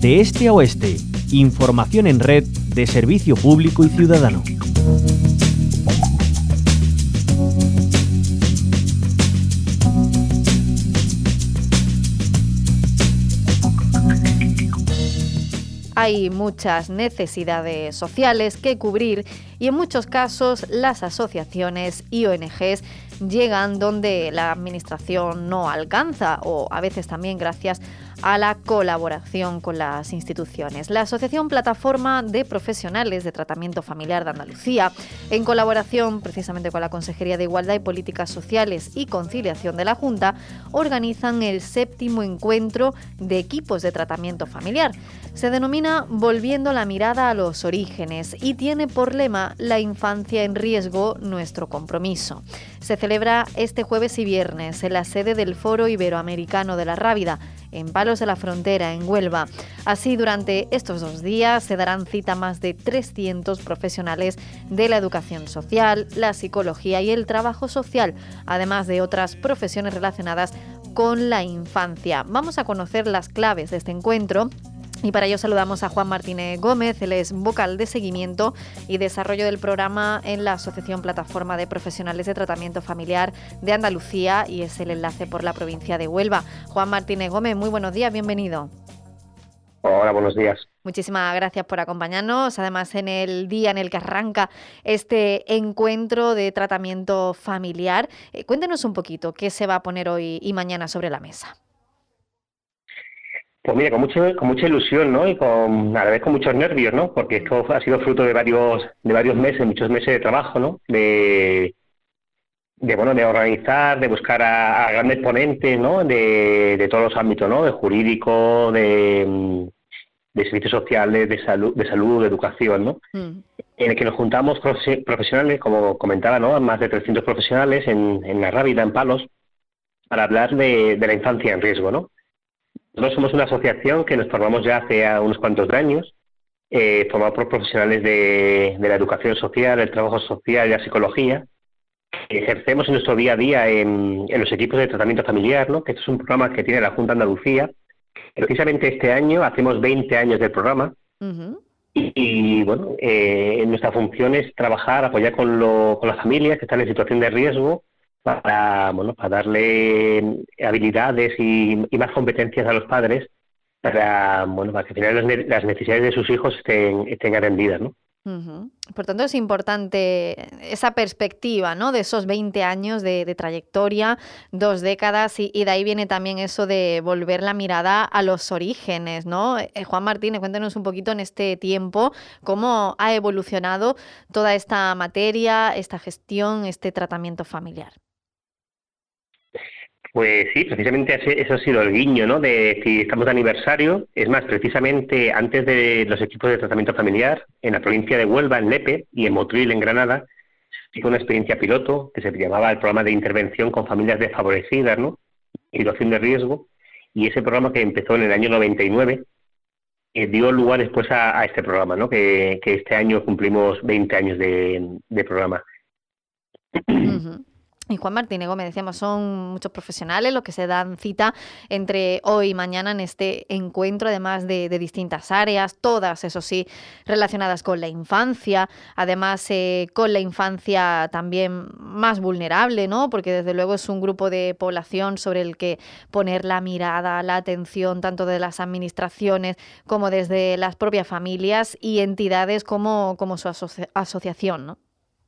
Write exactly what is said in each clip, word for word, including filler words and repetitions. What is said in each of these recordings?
De este a oeste, información en red de servicio público y ciudadano. Hay muchas necesidades sociales que cubrir y en muchos casos las asociaciones y O N Ges llegan donde la administración no alcanza, o a veces también gracias a la colaboración con las instituciones. La Asociación Plataforma de Profesionales de Tratamiento Familiar de Andalucía, en colaboración precisamente con la Consejería de Igualdad y Políticas Sociales y Conciliación de la Junta, organizan el séptimo encuentro de equipos de tratamiento familiar. Se denomina Volviendo la mirada a los orígenes y tiene por lema La infancia en riesgo, nuestro compromiso. Se celebra este jueves y viernes en la sede del Foro Iberoamericano de la Rábida, en Palos de la Frontera, en Huelva. Así, durante estos dos días se darán cita más de trescientos profesionales de la educación social, la psicología y el trabajo social, además de otras profesiones relacionadas con la infancia. Vamos a conocer las claves de este encuentro. Y para ello saludamos a Juan Martínez Gómez, él es vocal de seguimiento y desarrollo del programa en la Asociación Plataforma de Profesionales de Tratamiento Familiar de Andalucía y es el enlace por la provincia de Huelva. Juan Martínez Gómez, muy buenos días, bienvenido. Hola, buenos días. Muchísimas gracias por acompañarnos, además en el día en el que arranca este encuentro de tratamiento familiar. Eh, cuéntenos un poquito qué se va a poner hoy y mañana sobre la mesa. Pues mira, con mucha, con mucha ilusión, ¿no? Y con, a la vez con muchos nervios, ¿no? Porque esto ha sido fruto de varios, de varios meses, muchos meses de trabajo, ¿no? De, de bueno, de organizar, de buscar a, a grandes ponentes, ¿no? De, de todos los ámbitos, ¿no? De jurídico, de, de servicios sociales, de salud, de salud, de educación, ¿no? Mm. En el que nos juntamos profesionales, como comentaba, ¿no? Más de trescientos profesionales en, en la Rábida, en Palos, para hablar de, de la infancia en riesgo, ¿no? Nosotros somos una asociación que nos formamos ya hace unos cuantos años, eh, formada por profesionales de, de la educación social, el trabajo social y la psicología. Ejercemos en nuestro día a día en, en los equipos de tratamiento familiar, ¿no? Que esto es un programa que tiene la Junta de Andalucía. Precisamente este año hacemos veinte años del programa. Uh-huh. y, y, bueno, eh, nuestra función es trabajar, apoyar con, lo, con las familias que están en situación de riesgo, para bueno para darle habilidades y, y más competencias a los padres para bueno para que al final las, las necesidades de sus hijos estén estén atendidas, ¿no? Uh-huh. Por tanto, es importante esa perspectiva, ¿no? De esos veinte años de, de trayectoria, dos décadas, y, y de ahí viene también eso de volver la mirada a los orígenes, ¿no? Eh, Juan Martínez, cuéntenos un poquito en este tiempo cómo ha evolucionado toda esta materia, esta gestión, este tratamiento familiar. Pues sí, precisamente eso ha sido el guiño, ¿no? De si estamos de aniversario. Es más, precisamente antes de los equipos de tratamiento familiar, en la provincia de Huelva, en Lepe, y en Motril, en Granada, hizo una experiencia piloto que se llamaba el programa de intervención con familias desfavorecidas, ¿no? Situación de riesgo. Y ese programa, que empezó en el año noventa y nueve, eh, dio lugar después a, a este programa, ¿no? Que, que este año cumplimos veinte años de, de programa. Uh-huh. Y Juan Martínez Gómez, decíamos, son muchos profesionales los que se dan cita entre hoy y mañana en este encuentro, además de, de distintas áreas, todas, eso sí, relacionadas con la infancia, además eh, con la infancia también más vulnerable, ¿no? Porque desde luego es un grupo de población sobre el que poner la mirada, la atención, tanto de las administraciones como desde las propias familias y entidades como, como su asoci- asociación, ¿no?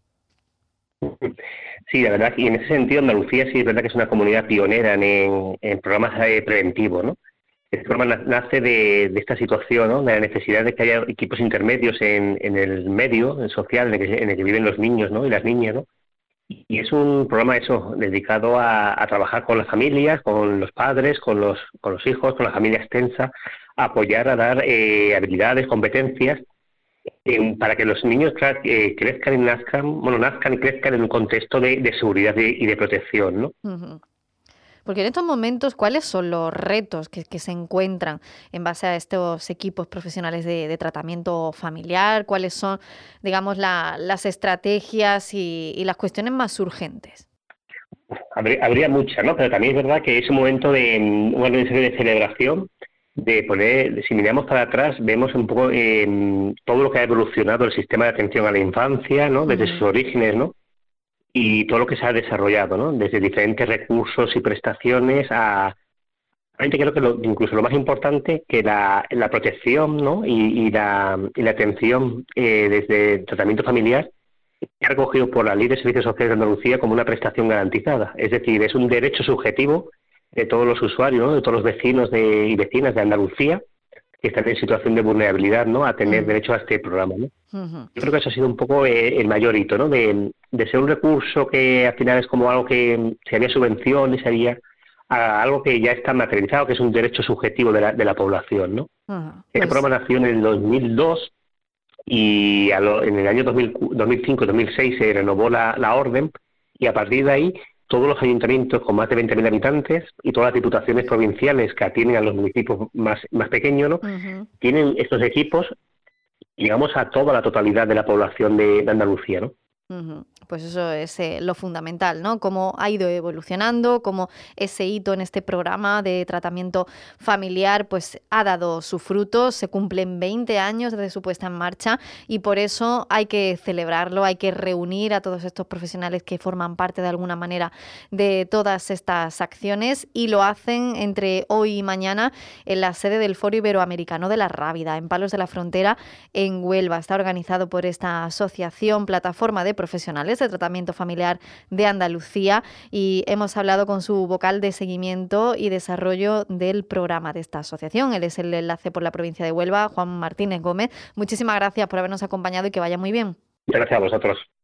Sí, la verdad, y en ese sentido Andalucía sí es verdad que es una comunidad pionera en, en programas eh, preventivos, ¿no? Este programa nace de, de esta situación, ¿no? De la necesidad de que haya equipos intermedios en, en el medio en social en el, que, en el que viven los niños, ¿no? Y las niñas, ¿no? Y es un programa eso dedicado a, a trabajar con las familias, con los padres, con los con los hijos, con la familia extensa, a apoyar, a dar eh, habilidades, competencias, Eh, para que los niños eh, crezcan y nazcan, bueno, nazcan y crezcan en un contexto de, de seguridad de, y de protección, ¿no? Uh-huh. Porque en estos momentos, ¿cuáles son los retos que, que se encuentran en base a estos equipos profesionales de, de tratamiento familiar? ¿Cuáles son, digamos, la, las estrategias y, y las cuestiones más urgentes? Habría, habría muchas, ¿no? Pero también es verdad que es un momento de, bueno, de celebración, de poner, si miramos para atrás, vemos un poco eh, todo lo que ha evolucionado el sistema de atención a la infancia, ¿no? Desde sus orígenes, ¿no? Y todo lo que se ha desarrollado, ¿no? Desde diferentes recursos y prestaciones a... Realmente creo que lo, incluso lo más importante, que la, la protección, ¿no? y, y, la, y la atención eh, desde el tratamiento familiar es recogido por la Ley de Servicios Sociales de Andalucía como una prestación garantizada. Es decir, es un derecho subjetivo de todos los usuarios, ¿no? De todos los vecinos de, y vecinas de Andalucía que están en situación de vulnerabilidad, ¿no? A tener uh-huh. derecho a este programa, ¿no? Uh-huh. Yo creo que eso ha sido un poco eh, el mayor hito, ¿no? De, de ser un recurso que al final es como algo que si había subvención y sería a algo que ya está materializado, que es un derecho subjetivo de la, de la población, ¿no? Uh-huh. Este pues... programa nació en el dos mil dos y a lo, en el año dos mil, dos mil cinco dos mil seis se renovó la, la orden y a partir de ahí todos los ayuntamientos con más de veinte mil habitantes y todas las diputaciones provinciales que atienden a los municipios más, más pequeños, ¿no? Uh-huh. Tienen estos equipos, digamos, a toda la totalidad de la población de, de Andalucía, ¿no? Uh-huh. Pues eso es eh, lo fundamental, ¿no? Cómo ha ido evolucionando, cómo ese hito en este programa de tratamiento familiar pues ha dado su fruto, se cumplen veinte años desde su puesta en marcha y por eso hay que celebrarlo, hay que reunir a todos estos profesionales que forman parte de alguna manera de todas estas acciones y lo hacen entre hoy y mañana en la sede del Foro Iberoamericano de la Rábida, en Palos de la Frontera, en Huelva. Está organizado por esta asociación, plataforma de profesionales de tratamiento familiar de Andalucía y hemos hablado con su vocal de seguimiento y desarrollo del programa de esta asociación. Él es el enlace por la provincia de Huelva, Juan Martínez Gómez. Muchísimas gracias por habernos acompañado y que vaya muy bien. Gracias a vosotros.